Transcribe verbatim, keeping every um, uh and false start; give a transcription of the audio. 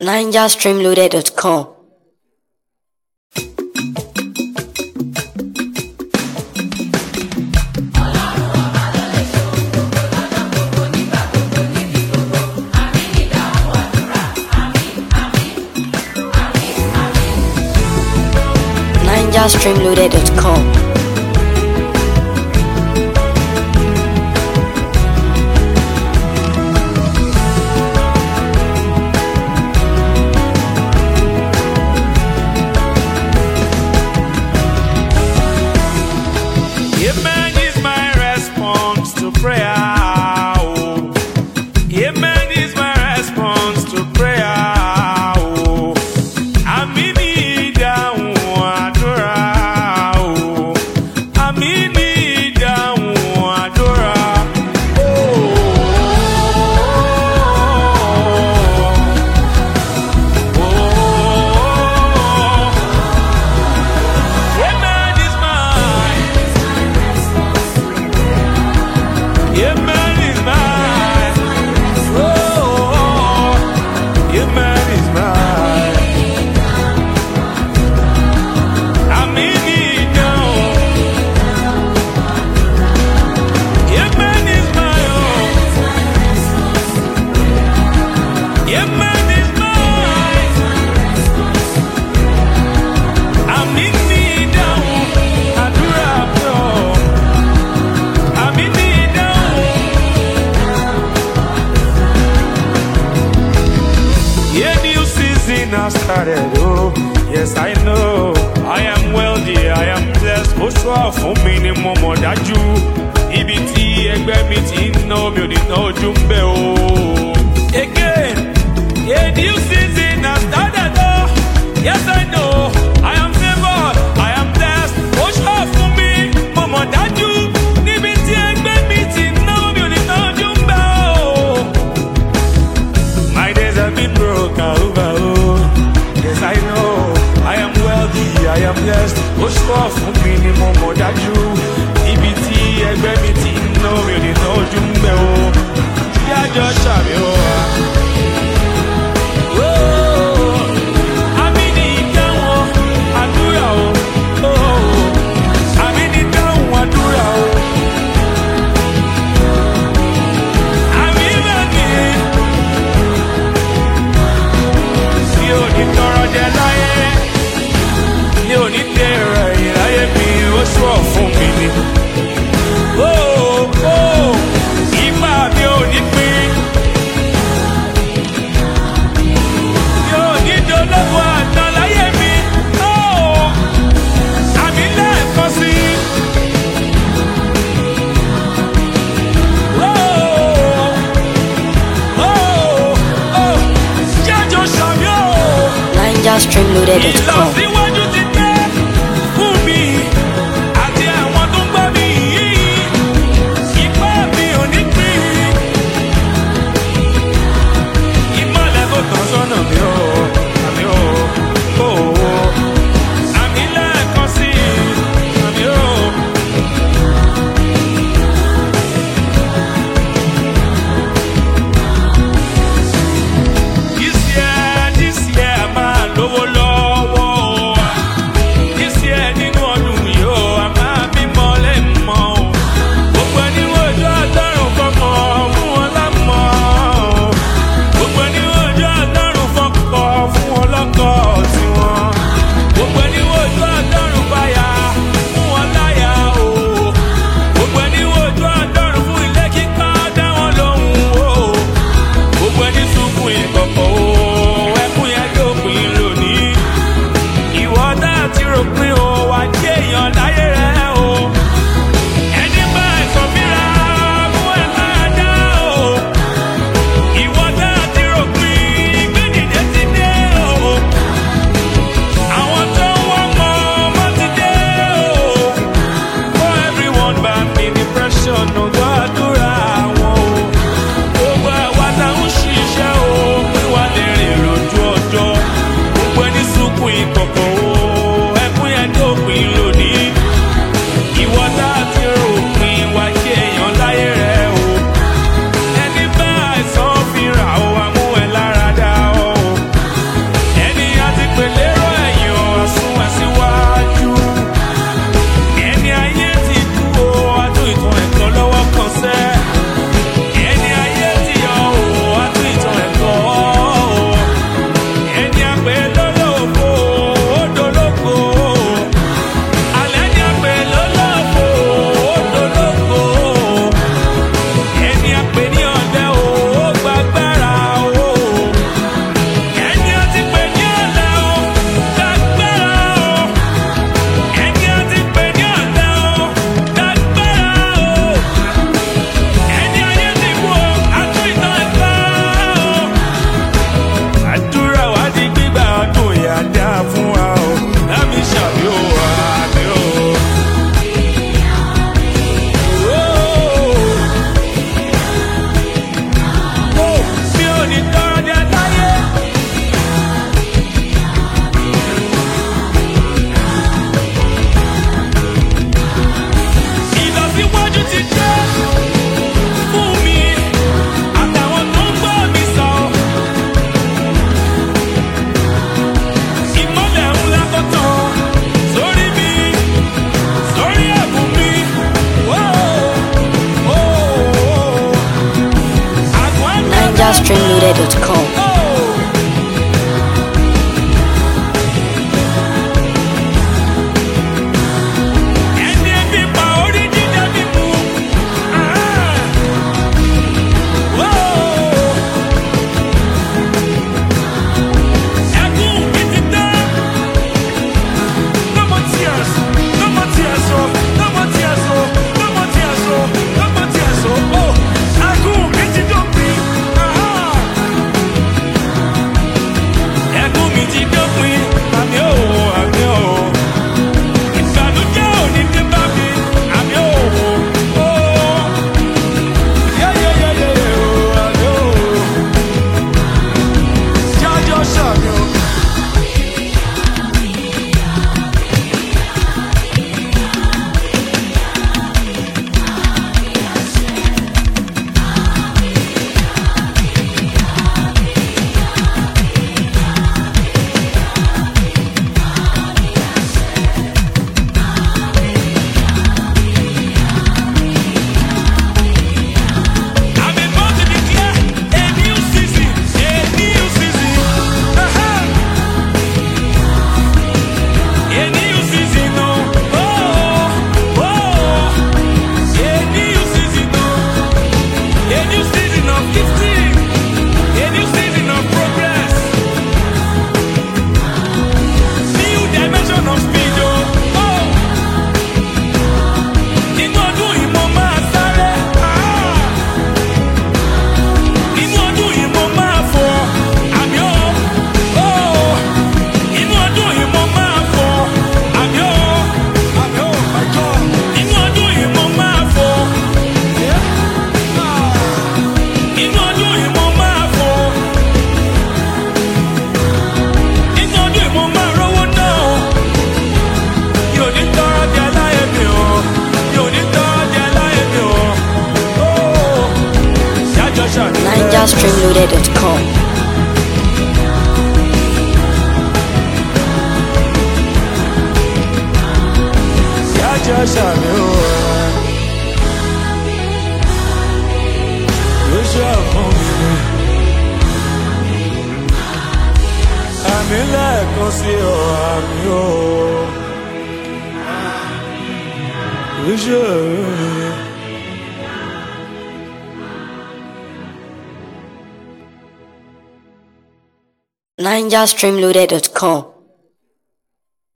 ninja stream loaded dot com. ninja stream loaded dot com. Amen is my response to prayer. Oh. Amen is my response to prayer. Oh. I'm in need of adora. Oh. I'm in need of adora. Oh. Oh. Amen is mine. Yeah, man is mine. Oh, yeah, man is mine. I'm in it now. Yeah, man is mine. Yeah, man is mine. I'm in it now. I do rap, yo. I'm in it now. Yeah, new season has started, oh, yes I know. I am wealthy, I am blessed. Ó ṣọ́ fún mi ni mo mọ̀ dájú. Ibi tí ẹgbẹ́ mi ti ń ná mi ò ní ná ojú ń bẹ̀ o. Again, yeah, new season has started, oh, yes I know. I am favored, I am blessed. Ó ṣọ́ fún mi, mo mọ̀ dájú. Níbi tí ẹgbẹ́ mi ti ń ná mi ò ní ná ojú ń bẹ̀ o. My days have been broken over, oh. Yes, I know. I am wealthy, I am blessed. Ó ṣọ́ fún mi ni mo mọ̀ dájú. Ibi tí ẹgbẹ́ mi ti ń ná mi ò ní ná ojú ń bẹ̀ o. Tí àjọ ṣàmì o. Oh, àmì ní ìdáhùn àdúrà o. Oh, àmì ní ìdáhùn àdúrà o. Àmì ìbẹ̀ni. Mi ò ní tọrọ jẹ láyé, mi ò ní tẹ̀rọ ìráyé mi, ó ṣọ́ fún mi ni. Oh, oh, ìgbà mi ò ní pín, mi ò ní dolówó àná láyé mi. Oh, àmì lẹ́ẹ̀kan sí. Oh, oh, oh, jẹ́jọ́ ṣàmì o. ninja stream loaded dot com. Ìlọsíwájú ti dé fún mi àti àwọn tó ń gbọ́ mi yìí. Ipá mi ò ní pín. Ìmọ̀lẹ̀ kò tán sọ́nà mi o, àmì o, o, o. Àmì lẹ́ẹ̀kan sí i, àmì o. This year, this year, máa lówó lọ́wọ́. dot com. Ninja Stream Loaded dot com. Ninja Stream Loaded dot com.